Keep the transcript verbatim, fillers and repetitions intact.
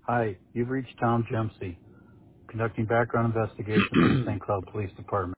Hi, you've reached Tom Dempsey, conducting background investigation for the Saint Cloud Police Department.